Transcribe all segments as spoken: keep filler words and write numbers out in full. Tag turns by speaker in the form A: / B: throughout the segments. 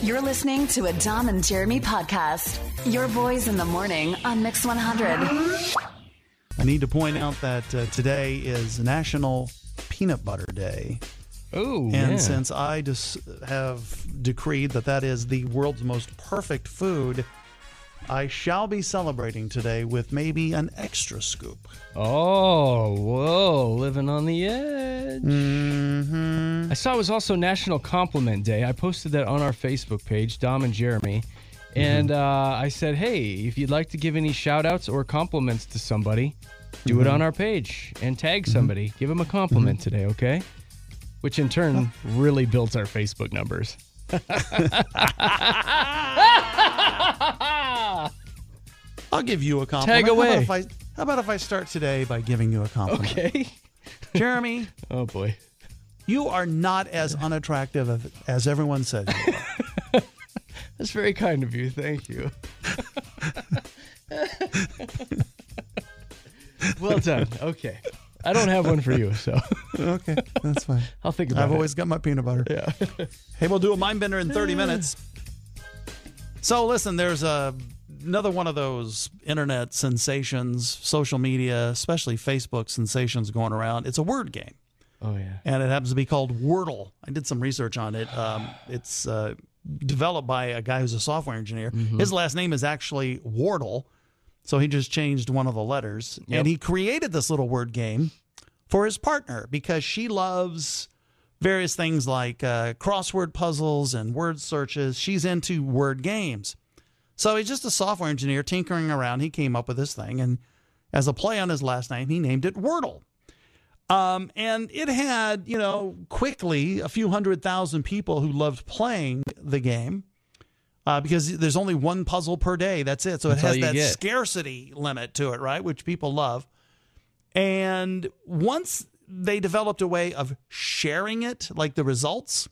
A: You're listening to a Dom and Jeremy podcast. Your boys in the morning on Mix one hundred.
B: I need to point out that uh, today is National Peanut Butter Day.
C: Oh,
B: and
C: yeah.
B: since I just have decreed that that is the world's most perfect food, I shall be celebrating today with maybe an extra scoop.
C: Oh, whoa, living on the edge.
B: Mm-hmm.
C: I saw it was also National Compliment Day. I posted that on our Facebook page, Dom and Jeremy. And uh, I said, hey, if you'd like to give any shout-outs or compliments to somebody, do mm-hmm. it on our page and tag mm-hmm. somebody. Give them a compliment mm-hmm. today, okay? Which in turn really built our Facebook numbers.
B: I'll give you a compliment.
C: Tag away.
B: How about, if I, how about if I start today by giving you a compliment?
C: Okay.
B: Jeremy.
C: Oh, boy.
B: You are not as unattractive as everyone says you are.
C: That's very kind of you. Thank you. Well done. Okay. I don't have one for you, so.
B: Okay, that's fine.
C: I'll think about
B: I've
C: it.
B: always got my peanut butter.
C: Yeah.
B: Hey, we'll do a mind bender in thirty minutes. So listen, there's a, another one of those internet sensations, social media, especially Facebook sensations going around. It's a word game.
C: Oh, yeah.
B: And it happens to be called Wordle. I did some research on it. Um, it's uh, developed by a guy who's a software engineer. Mm-hmm. His last name is actually Wardle, so he just changed one of the letters.
C: Yep.
B: And he created this little word game for his partner because she loves various things like uh, crossword puzzles and word searches. She's into word games. So he's just a software engineer tinkering around. He came up with this thing, and as a play on his last name, he named it Wordle. Um, and it had, you know, quickly a few hundred thousand people who loved playing the game uh, because there's only one puzzle per day. That's it. So
C: That's
B: it has that
C: get.
B: scarcity limit to it, right, which people love. And once they developed a way of sharing it, like the results,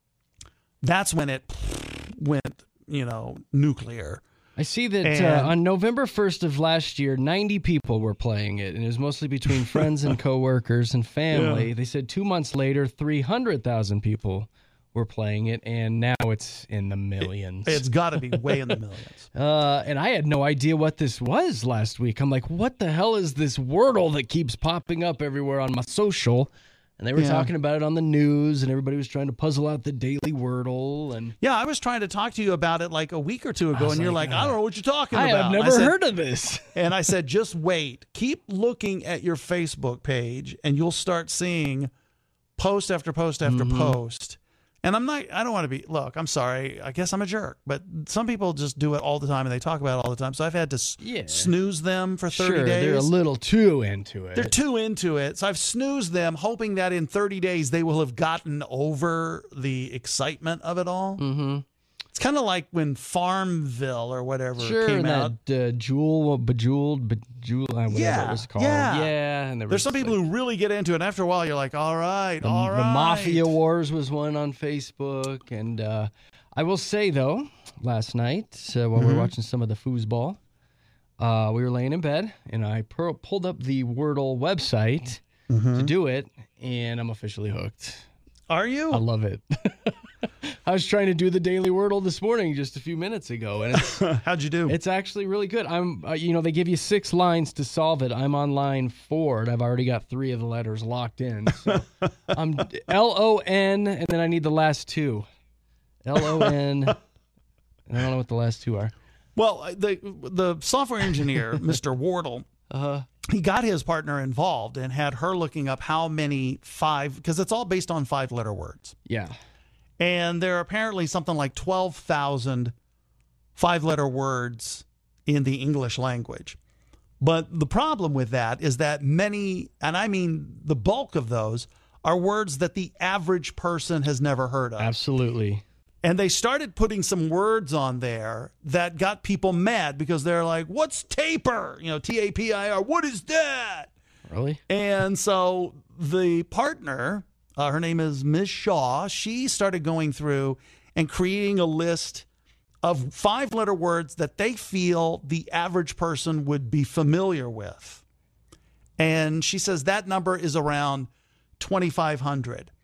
B: that's when it went, you know, nuclear.
C: I see that
B: And-
C: uh, on November first of last year, ninety people were playing it, and it was mostly between friends and coworkers and family.
B: Yeah.
C: They said two months later, three hundred thousand people were playing it, and now it's in the millions.
B: It, it's got to be way in the millions.
C: Uh, and I had no idea what this was last week. I'm like, what the hell is this Wordle that keeps popping up everywhere on my social? And they were
B: Yeah.
C: talking about it on the news, and everybody was trying to puzzle out the daily Wordle. And
B: Yeah, I was trying to talk to you about it like a week or two ago,
C: was
B: and you're
C: like,
B: like, I
C: uh,
B: don't know what you're talking
C: I
B: about.
C: have
B: And
C: never
B: said-
C: heard of this.
B: And I said, just wait. Keep looking at your Facebook page, and you'll start seeing post after post after
C: Mm-hmm.
B: post. And I'm not, I don't want to be, look, I'm sorry. I guess I'm a jerk. But some people just do it all the time, and they talk about it all the time. So I've had to s-
C: Yeah.
B: snooze them for thirty
C: Sure,
B: days.
C: they're a little too into it.
B: They're too into it. So I've snoozed them, hoping that in thirty days they will have gotten over the excitement of it all.
C: Mm-hmm.
B: It's kind of like when Farmville or whatever
C: Sure,
B: came
C: that
B: out.
C: uh, Jewel, Bejeweled, Bejeweled, uh, whatever
B: Yeah,
C: it was called.
B: yeah.
C: yeah. And there
B: There's
C: was
B: some people
C: like,
B: who really get into it. And after a while, you're like, all right,
C: the,
B: all right.
C: the Mafia Wars was one on Facebook. And uh, I will say, though, last night, uh, while we
B: Mm-hmm.
C: were watching some of the foosball, uh, we were laying in bed, and I pur- pulled up the Wordle website
B: Mm-hmm.
C: to do it, and I'm officially hooked.
B: Are you?
C: I love it. I was trying to do the daily Wordle this morning just a few minutes ago, and it's
B: How'd you do?
C: it's actually really good. I'm, uh, you know, they give you six lines to solve it. I'm on line four, and I've already got three of the letters locked in. So I'm L O N, and then I need the last two. L O N, and I don't know what the last two are.
B: Well, the the software engineer, Mister Wardle,
C: Uh-huh.
B: he got his partner involved and had her looking up how many five, because it's all based on five-letter words.
C: Yeah.
B: And there are apparently something like twelve thousand five-letter words in the English language. But the problem with that is that many, and I mean the bulk of those, are words that the average person has never heard of.
C: Absolutely.
B: And they started putting some words on there that got people mad because they're like, what's taper? You know, T A P I R. What is that?
C: Really?
B: And so the partner, uh, her name is Miz Shaw, she started going through and creating a list of five-letter words that they feel the average person would be familiar with. And she says that number is around twenty-five hundred.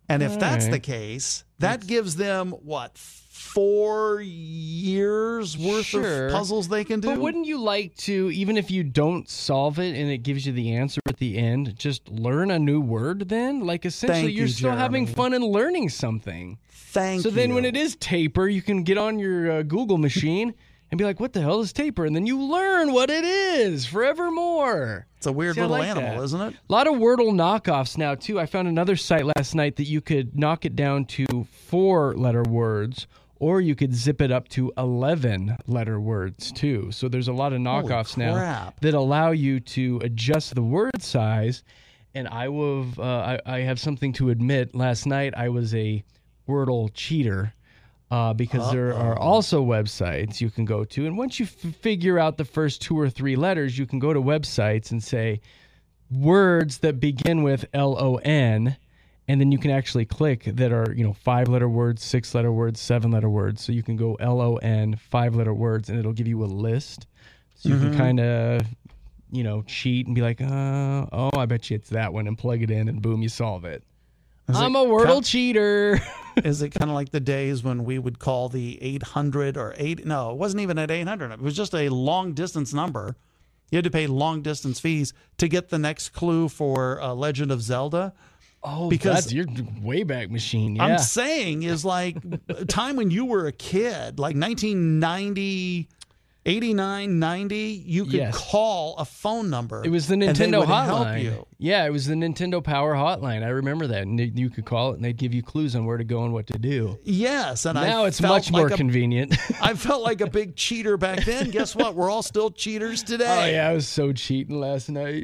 B: And if
C: All
B: that's
C: right.
B: the case, that gives them, what, four years worth
C: Sure.
B: of puzzles they can do?
C: But wouldn't you like to, even if you don't solve it and it gives you the answer at the end, just learn a new word then? Like, essentially,
B: Thank
C: you're
B: you,
C: still having
B: Jeremy.
C: fun and learning something.
B: Thank
C: so
B: you.
C: then when it is taper, you can get on your uh, Google machine and be like, what the hell is taper? And then you learn what it is forevermore.
B: It's a weird
C: See, I
B: little
C: like
B: animal,
C: that.
B: isn't it?
C: A lot of Wordle knockoffs now, too. I found another site last night that you could knock it down to four-letter words, or you could zip it up to eleven-letter words, too. So there's a lot of knockoffs now
B: crap.
C: that allow you to adjust the word size. And I, will, uh, I, I have something to admit. Last night, I was a Wordle cheater. Uh, because Uh-oh. There are also websites you can go to. And once you f- figure out the first two or three letters, you can go to websites and say words that begin with L O N, and then you can actually click that are, you know, five-letter words, six-letter words, seven-letter words. So you can go L O N, five-letter words, and it'll give you a list. So you mm-hmm. can kind of, you know, cheat and be like, uh, oh, I bet you it's that one, and plug it in, and boom, you solve it.
B: Is
C: I'm
B: it
C: a Wordle
B: kind,
C: cheater.
B: Is it kind of like the days when we would call the eight hundred or eight? No, it wasn't even at eight hundred. It was just a long distance number. You had to pay long distance fees to get the next clue for uh, Legend of Zelda.
C: Oh,
B: because
C: that's your Wayback Machine. Yeah.
B: I'm saying is like a time when you were a kid, like nineteen ninety, eighty-nine, ninety, you could
C: Yes.
B: call a phone number.
C: It was the
B: and they
C: Nintendo
B: would help
C: hotline.
B: you.
C: Yeah, it was the Nintendo Power Hotline. I remember that. And you could call it, and they'd give you clues on where to go and what to do.
B: Yes, and
C: Now
B: I
C: it's
B: felt
C: much more
B: like a,
C: convenient.
B: I felt like a big cheater back then. Guess what? We're all still cheaters today.
C: Oh, yeah, I was so cheating last night.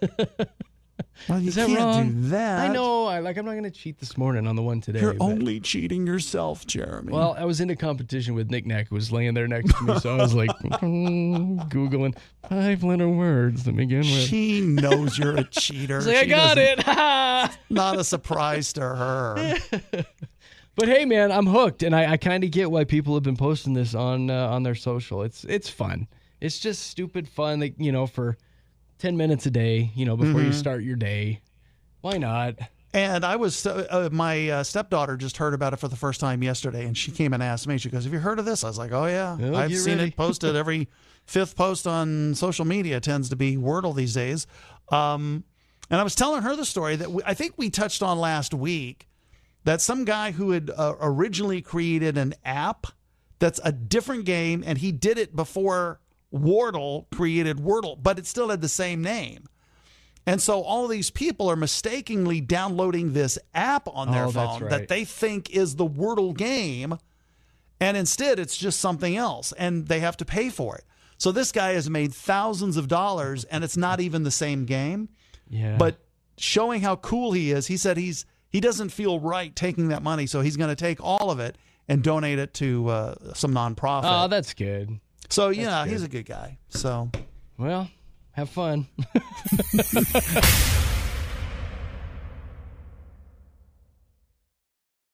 B: Well, you
C: Is that
B: can't
C: wrong?
B: do that.
C: I know. I like. I'm not going to cheat this morning on the one today.
B: You're
C: but-
B: only cheating yourself, Jeremy.
C: Well, I was in a competition with Nick Nack, who was laying there next to me, so I was like, Googling five-letter words to begin with.
B: she knows you're a cheater.
C: I was like, I
B: She
C: got
B: doesn't-
C: it. Ha!
B: Not a surprise to her.
C: But hey, man, I'm hooked, and I, I kind of get why people have been posting this on uh, on their social. It's it's fun. It's just stupid fun, like, you know, for ten minutes a day, you know, before you start your day. Why not?
B: And I was, uh, my uh, stepdaughter just heard about it for the first time yesterday, and she came and asked me. She goes, "Have you heard of this?" I was like, "Oh yeah,
C: Oh,
B: I've
C: get
B: seen
C: ready."
B: it posted. Every fifth post on social media tends to be Wordle these days." Um, and I was telling her the story that we, I think we touched on last week, that some guy who had uh, originally created an app that's a different game, and he did it before Wordle created Wordle, but it still had the same name. And so all of these people are mistakenly downloading this app on their
C: Oh, that's
B: phone
C: right.
B: that they think is the Wordle game, and instead it's just something else, and they have to pay for it. So this guy has made thousands of dollars, and it's not even the same game.
C: Yeah.
B: But showing how cool he is, he said he's he doesn't feel right taking that money, so he's going to take all of it and donate it to uh, some nonprofit.
C: Oh, that's good.
B: so yeah,
C: good.
B: he's a good guy. So.
C: Well, have fun.